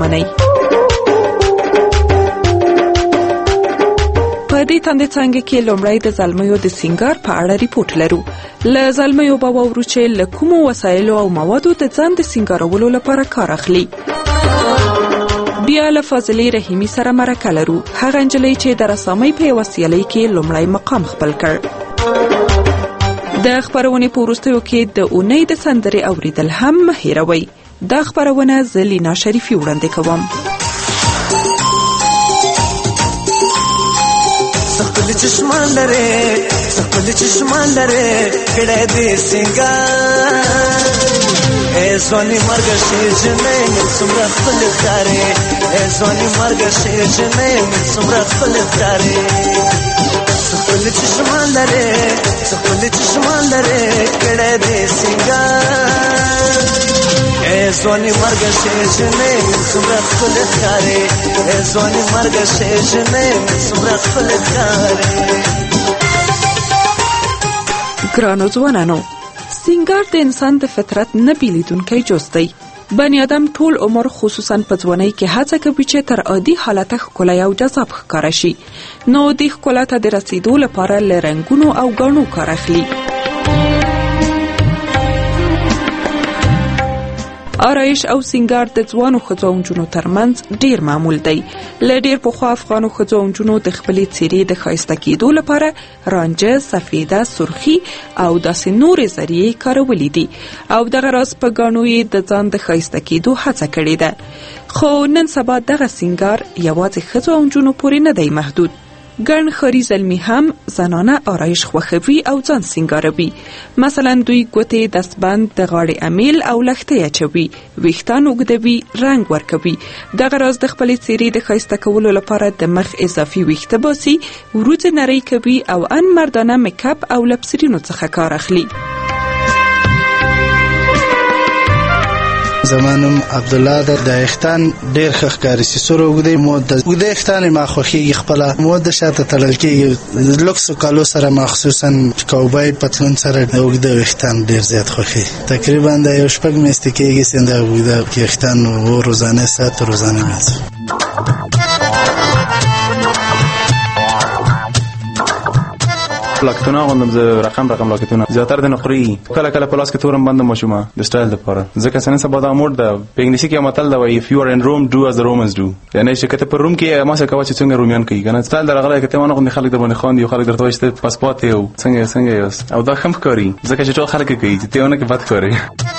ومنئ. په دې تاندې څنګه کې لومړی د زلمیو د سینګار په اړه ریپورت لرو. له زلمیو به واورو چې له کومو وسایلو او موادو د ځان د سینګارولو لپاره کار اخلي. بیا له فاضلې رحیمي سره مرکه لرو، هغه نجلۍ چې د رسامۍ په یوه سیالۍ کې لومړی مقام خپل کړ. د خپرونې په وروستیو کې د اونۍ د سندرې اوریدل هم مه هیروئ. دا خپرونه زه لینا شریفي وړاندې کوم. خپل چشمان لري کړه دې سنگار اے زونی مرګ شي جنې څومره خپل ښکارې اے زونی مرګ شي جنې څومره خپل ښکارې خپل چشمان لري کړه دې سنگار اے زونی مرګ شي جنې څومره خپل ښکارې اے زونی مرګ شي جنې څومره خپل ښکارې. ګرانو ځوانانو، سینګار د انسان د فطرت نه بیلیدونکی جز دی. بنی آدم ټول عمر خصوصا په ځوانۍ کې هڅه کوي چې تر عادي حالته ښکلی او جذاب ښکاره شي، نو دې ښکلا ته د رسیدو لپاره له رنګونو او ګاڼو کار اخلي. آرایش او سینګار د ځوانو ښځو او نجونو ترمنځ ډیر معمول دی. له ډیر پخوا افغانو ښځو او نجونو د خپلې څیرې د ښایسته کېدو لپاره رانجه، سفیده، سرخي او داسې نورې ذریعې کارولې دي او دغه راز په ګاڼو یې د ځان د ښایسته کېدو هڅه کړې ده. خو نن سبا دغه سینګار یوازې ښځو او نجونو پورې نه دی محدود. ګڼ ښاري زلمي هم زنانه آرایش خوښوي او ځان سینګاروي. مثلا دوی ګوتې، دستبند، د غاړې امیل او لښتۍ اچوي، ویښتان اوږدوي، رنګ ورکوي. دغه راز د خپلې څیرې د ښایسته کولو لپاره د مخ اضافي ویښته باسي، وروځې نرۍ کوي او ان مردانه میکاپ او لبسرینو څخه کار اخلي. زمانم عبدالله د ویښتان ډېر ښه ښکاري چې سور اوږدې مود د اوږده ویښتان ما خوښېږي، خپله مود د شاته تړل کېږي. لوکسو کالو سره مخصوصا کوبای پتلون سره د اوږده ویښتان ډېر زیات خوښي. تقریبا د یو شپږ میاشتې کېږي چې د اوږده ویښتان روزانه ساعت روزانه میځم. لاکتونه غوندم زه رقم لاکتونه زیاتر د نخوري کله کله په لاس کې تورم بندم ماشومه د سټایل لپاره ځکه سنن سبا د امور د په انګلیسي کې متل دا وایي if you are in Rome do as the Romans do، یعنی چې کته په روم کې ما څه کوي چې څنګه رومیان کوي کنه سټایل درغله کته ونه غوندي خلک در باندې خوان دي خلک درته وایي چې پاسپورت یو څنګه یوس او دا هم کوي ځکه چې ټول خلک کوي چې ته ونه کې بد کوي.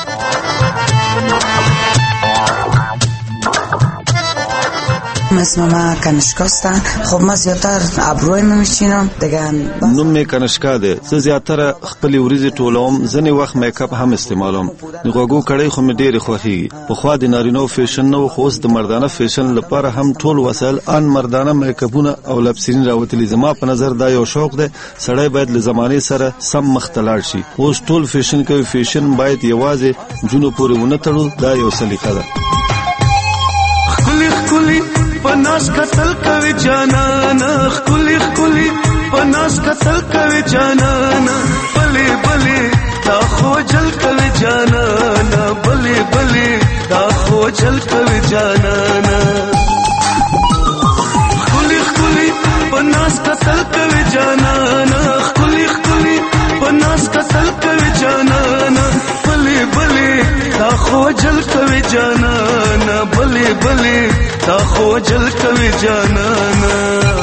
اسم ما کنشکا است. خب ما زیاتر ابروی میشینم دیگه. نوم می کنشکا ده. زه زیاتره خپل وریځې ټولوم، ځنې وخت میک اپ هم استعمالوم. غوګو کړي خو مې ډېر خوښي. په خوا د نارینو فیشن نو خو اوس د مردانه فیشن لپاره هم ټول وسایل ان مردانه میک اپونه او لبسرین راوتلي. زما په نظر دا یو شوق ده، سړی باید له زمانه سره سم مختلط شي. اوس ټول فیشن کوي، فیشن باید یوازې جنو پورې ونه تړو، دا یو سلیقه ده. پناس قتل کوي جانانا خولي پناس قتل کوي جانانا بلې دا خو جل کوي جانانا بلې دا خو جل کوي جانانا خولي پناس قتل کوي جانانا خولي پناس قتل کوي جانانا بلې دا خو جل کوي جانانا بلې دا خو جل کوي جانانا.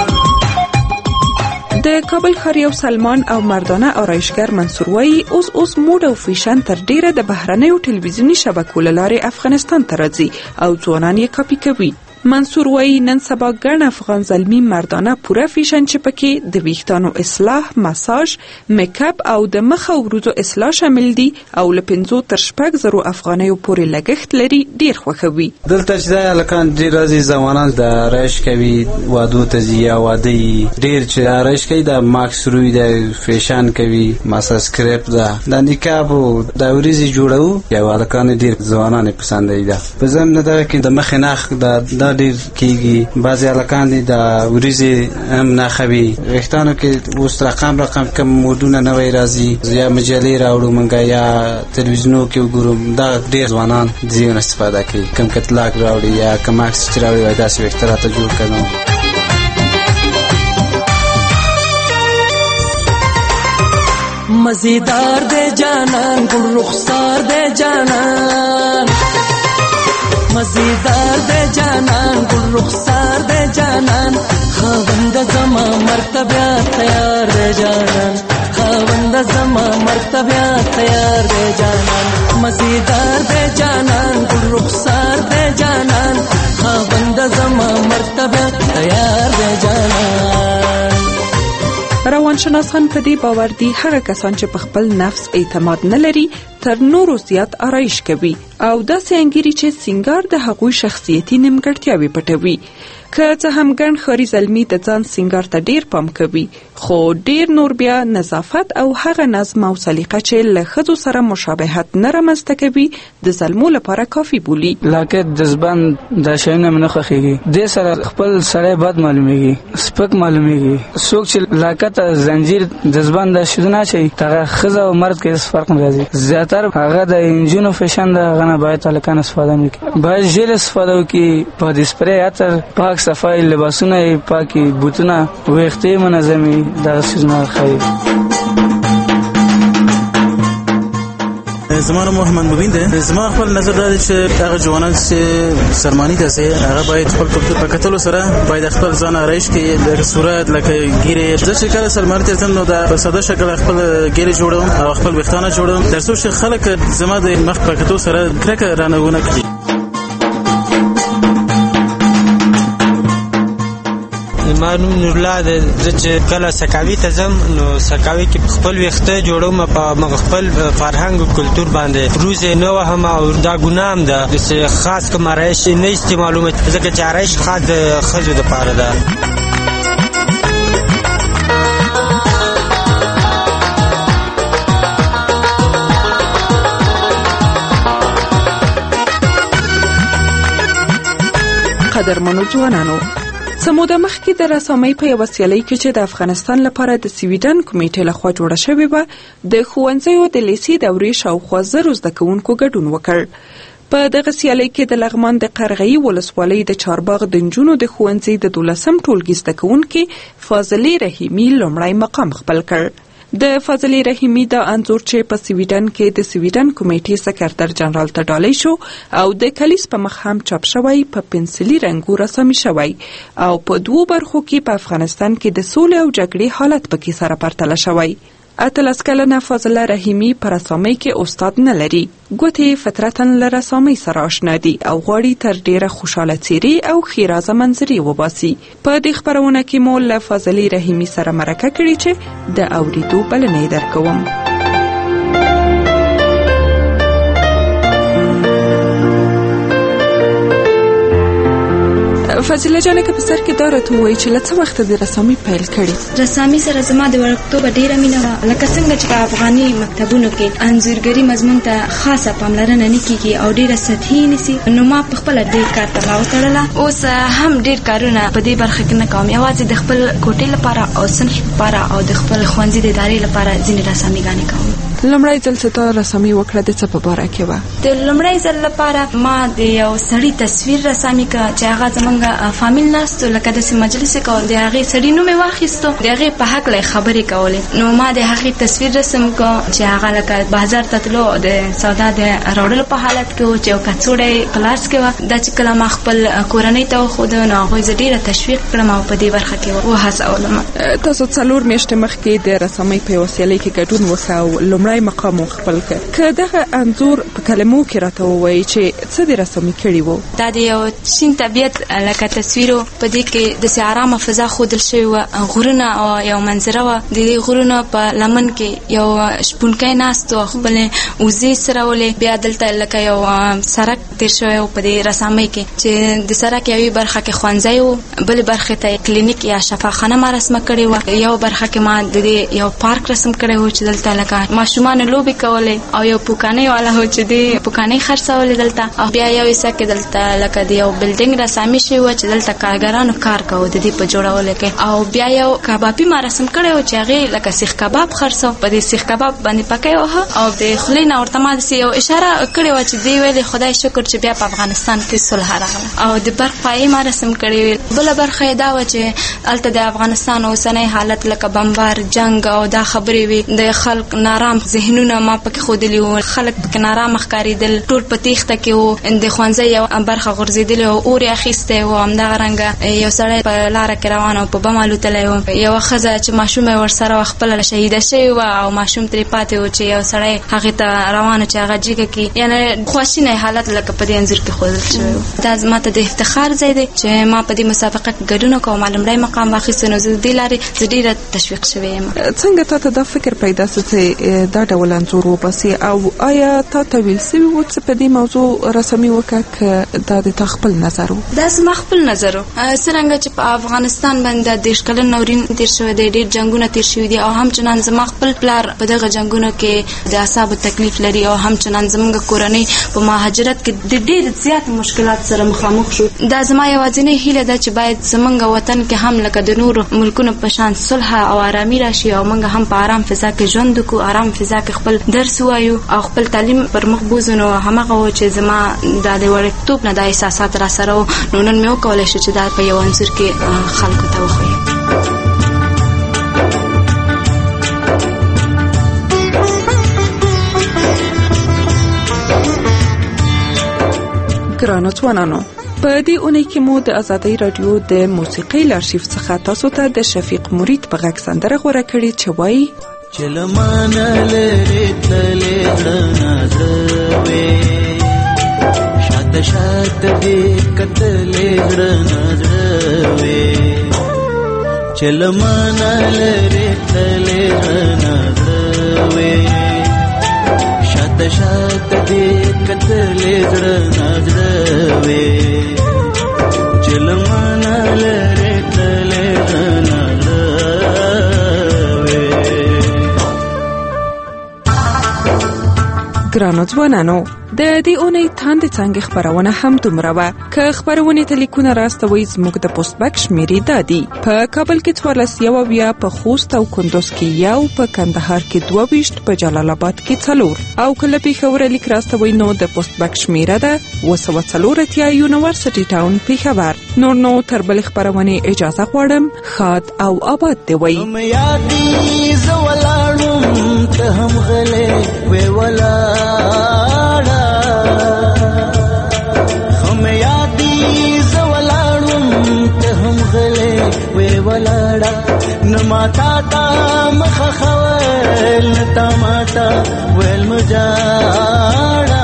د کابل ښار یو سلمان او مردانه آرایشګر منصور وایي اوس موډ او فیشن تر ډیره د بهرنیو ټلویزیوني شبکو له لارې افغانستان ته راځي او ځوانان یې کاپي کوي. منصور وایي نن سبا ګڼ افغان زلمي مردانه پوره فیشن چې پکې د ویښتانو اصلاح، مساج، میک اپ او د مخ او وروځو اصلاح شامل دي او له 5 تر 6,000 افغانیو پورې لګښت لري، ډیر خوښوي. دلته چې دا لکان ډیر راځي ځوانان د آرایش کوي، وادو ته ځي یا واده ډیر چې آرایش کوي، د ماکس روی د فیشن کوي، مساج سکرپ ده، د نکاب او د وریځي جوړو یا لکان ډیر ځوانان پسند دي. په ضمن دا کې د مخ ناخ د ډیر کیږي. بعضی هلکان دي د وریځې هم نښوي ویښتانو کې. اوس رقم کم مودونه نوی راځي یا مجلې راوړو مونږ یا تلویزیونو کې وګورو. دا ډیر ځوانان دې نه استفاده کوي. کم کتلاک راوړي یا کم عکس چې راوړي وای داسې ویښته راته جوړ کړو. مزیدار دے جانان گل رخسار دے جانان مزیدار دے جانان گل رخسار دے جانان خاوند زما مرتبه تیار دے جانان خاوند زما مرتبه تیار دے جانان مزیدار دے جانان گل رخسار دے جانان خاوند زما مرتبه تیار دے جانان. روانشناس خان په دې باور دي هغه کسان چې په خپل نفس اعتماد نه لري تر نورو زیات آرایش کوي او داسې انګیري چې سینګار د هغوی شخصیتي نیمګړتیاوې پټوي. که څه هم ګڼ ښاري زلمي د ځان سینګار ته ډیر پام کوي خو ډیر نور بیا نظافت او هغه نظم او سلیقه چې له ښځو سره مشابهت نه رامنځته کوي د زلمو لپاره کافي بولي. لکه د زبان د شیانو نه خوښیږي دې سره خپل سړی بد معلومیږي سپک معلومیږي. څوک چې لاکت زنجیر د زبان د شیدونه شي هغه ښځه او مرد کې هیڅ فرق نه راځي. زیاتره هغه د انجینو فیشن د غنه باید الکان استفاده نه کوي. باید ژیل استفاده وکړي په د سپری عطر پاک صفای لباسونه پاکي بوتونه ویښتې منظمي دا سيزونه خیر. زما نوم محمد مبین دی. زما خپل نظر دا دی چې هغه ځوانان چې سرمانی ته سي هغه باید خپل کلتور په کتلو سره باید خپل ځان آرایش کړي لکه صورت لکه ګیره. زه چې کله سرمانی ته ځم نو دا په ساده شکل خپل ګیره جوړوم او خپل ویښتان جوړوم تر څو چې خلک زما د مخ په کتو سره کرکه رانهونه کړي. ما نوم نورالله دی. زه چې کله سکاوي ته ځم نو سکاوي کې خپل ویښته جوړوم په خپل فرهنګ او کلتور باندې روزې نه وهم او دا ګناه هم ده چې خاص کوم آرایش نه استعمالوم ځکه چې آرایش خاص د ښځو دپاره ده. قدرمنو ځوانانو سموده مخکې د رسامۍ په یوه سیالۍ کې چې د افغانستان لپاره د سویډن کمیټې لخوا جوړه شوې وه د ښوونځیو د لیسې دورې شاوخوا 1000 زده کوونکو ګډون وکړ. په دغه سیالۍ کې د لغمان د قرغۍ ولسوالۍ د چارباغ د نجونو د ښوونځي د 12م ټولګي زده کوونکي فاضلې رحیمي لومړی مقام خپل کړ. د فاضلې رحیمي دا انځور چې په سویډن کې د سویډن کمیټې سکرتر جنرال ته ډالۍ شو او د کلیس په مخ هم چاپ شوی په پنسلي رنګو رسامي شوی او په 2 برخو کې په افغانستان کې د سولې او جګړې حالت پکې سره پرتله شوی. 18 کلنه فاضله رحیمي په رسامۍ کې استاد نه لري. ګوتې فطرتاً له رسامۍ سره آشنا دي او غواړي تر ډیره خوشاله څیرې او ښیرازه منظرې وباسي. په دې خپرونه کې مو له فاضلې رحیمي سره مرکه کړې چې د اورېدو بلنه یې درکوم. فاضله جانه که په سر کې دا راته ووایي چې له څه وخته د رسامي پیل کړې؟ رسامي سره زما د وړکتوبه ډېره مینه وه. لکه څنګه چې په افغاني مکتبونو کې انځورګري مضمون ته خاصه پاملرنه نه کېږي او ډېره سطحي نیسي نو ما په خپله ډېر کار ته راوتړله. اوس هم ډېر کارونه په دې برخه کې نه کوم. یوازې د خپل کوټې لپاره او صنف لپاره او د خپل ښوونځي د ادارې لپاره ځینې رساميګانې کوم. لومړی ځل چې تا رسامي وکړه د څه په باره کې وه؟ د لومړی ځل لپاره ما د یو سړي تصویر رسامي کړه چې هغه زمونږ فامیل ناستو لکه داسې مجلس یې کول. د هغې سړي نوم یې واخیستو د هغې په هکله یې خبرې کولې نو ما د هغې تصویر رسم کړه چې هغه لکه بازار ته تلو د سودا د راوړلو په حالت کې و چې یو کڅوړی په لاس کې وه. دا چې کله ما خپل کورنۍ ته وښوده نو هغوی زه ډېره تشویق کړم او په دې برخه کې وهڅولم. تاسو 4 میاشتې مخکې د رسامۍ په یوه سیالۍ کې ګډون وکړه او لومړی مقام خپل کړ. که دغه انځور په کلمو کې راته ووایي چې څه دې رسامي کړي وو؟ دا د یو شین طبیعت لکه تصویر و. په دې کې داسې ارامه فضا ښودل شوې وه. غرونه او یو منظره وه. د دې غرونو په لمن کې یو شپونکی ناست و خپلې وزې څرولې. بیا دلته لکه یو سړک تېر شوی و په دې رسامۍ کې چې د سړک یوې برخه کې ښوونځی و بلې برخې ته کلینیک یا شفاخانه ما رسمه کړې وه. یو برخه کې ما د دې یو پارک رسم کړی و چې دلته لکه ماشومان لوبي کولې او یو پوکانې والا هو چې دی پوکانې خرڅولې دلته او بیا یو حصہ کې دلته لکه دی یو بلډینګ رسامي شوی و چې دلته کارګرانو کار کاوه د دې په جوړولو کې او بیا یو کبابي ما رسم کړی و چې هغې لکه سیخ کباب خرڅو په دې سیخ کباب باندې پکې وهه او د خولې نه ورته ما داسې یو اشاره کړې وه چې دی ویلې خدای شکر چې بیا په افغانستان کې صلح راغله او د برق پایې ما رسم کړې وې. بله برخه یې دا وه چې هلته د افغانستان اوسنی حالت لکه بمبار جنګ او دا خبرې وې د خلک نارام ذهنونه ما پکې ښودلي وو خلک پکې نارامه ښکارېدل ټول په تیښته کې وو د ښوونځۍ یو برخه غورځېدلې او اور یې اخیستی و همدغه رنګه یو سړی په لاره کې روان او په بم الوتلی و یوه ښځه چې ماشوم یې ورسره خپله شهیده شوې وه او ماشوم ترې پاتې و چې یو سړی هغې ته روان چې هغه جیګه کې یعنې خواشینی حالت لکه په دې انځور کې ښودل شوی و. دا زما ته د افتخار ځای دی چې ما په دې مسابقه کې ګډون کوم او لومړی مقام واخیستی نو زه د دې لارې زه ډېره تشویق شوې یم. څنګه تا ته دا فکر پیدا سو چې دا ډول انځور وباسي او آیا تا ته ویل سوي و چې په دې موضوع رسمي وکړه که دا د تا خپل نظر و؟ دا زما خپل نظر و څرنګه چې په افغانستان باندې 30 کلن نورین تیر شوی دی ډېر جنګونه تیر شوي دي او همچنان زما خپل پلار په دغه جنګونو کې د اعصابو تکلیف لري او همچنان زموږ کورنۍ په مهاجرت کې د ډېر زیات مشکلات سره مخامخ شو. دا زما یوازینۍ هیله ده چې باید زموږ وطن کې هم لکه د نورو ملکونو په شان صلح او آرامي راشي او موږ هم په آرام فضا کې ژوند وکړو آرام فضا کې خپل درس ووایو او خپل تعلیم پر مخ بوځو. نو همغه و چې زما دا د وړکتوب نه دا احساسات را سره و نو نن مې وکولی شو چې دا په یو انځور کې خلکو ته وښیم. ګرانو ځوانانو په دې اونۍ کې مو د ازادۍ راډیو د موسیقۍ له ارشیف څخه تاسو ته د شفیق مرید په غږ سندره غوره کړې چې وایي چلمانه لرې تللې زړه زړه وې شاته شاته دې کتلې زړه زړه وې چلمانه لرې تللې زړه زړه وې شاته شاته دې کتلې زړه زړه وې چلمانه لرې تللې زړه ګرانو ځوانانو د دې اونۍ تاندې څانګې خپرونه هم دومره وه. که خپرونې ته لیکونه راستوئ زموږ د پوسټ بک شمیرې دا دي: په کابل کې 14 په خوست او کندوز کې 1 په کندهار کې 22 په جلال آباد کې 4 او کله پېښور لیک راستوئ نو د پوسټ بک شمیره ده 240 یونیورسيټي ټاون پېښور. نور نو تر بل خپرونې اجازه غواړم. ښاد او آباد دی وي. ته هم غلې وې ولاړه هم یادي زه ولاړم ته هم غلې وې ولاړه نه ماتا تا مخه خول نه تا ماتا ویل مجاړه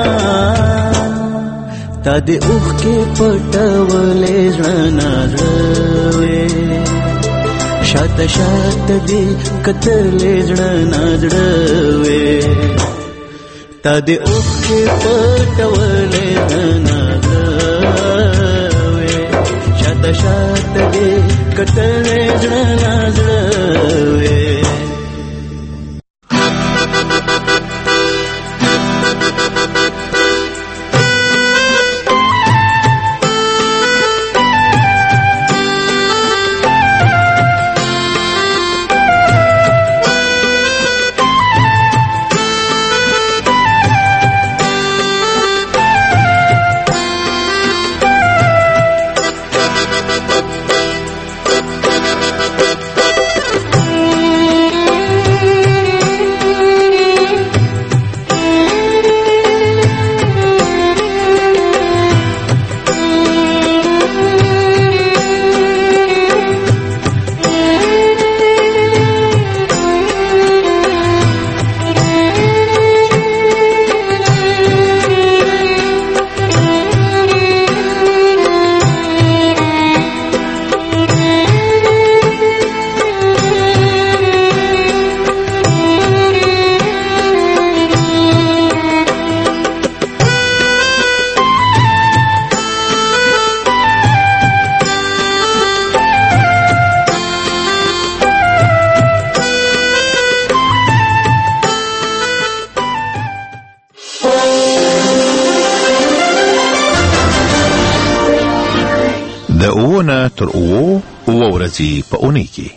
تا دې اوښکې پټولې زړه نازړه شاته شاته دې کتلې زړه نازړه وې تا دې اوښکې پټولې زړه نازړه وې شاته شاته دې کتلې زړه نازړه وې. د اوونه تر اوو ورځې په اونۍ کې.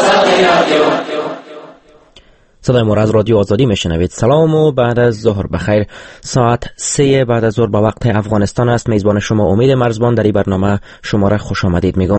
صدای ما را از رادیو آزادی میشنوید. سلام و بعد از ظهر بخیر. ساعت 3 بعد از ظهر با وقت افغانستان است. میزبان شما امید مرزبان در این برنامه شما را خوش آمدید میگم.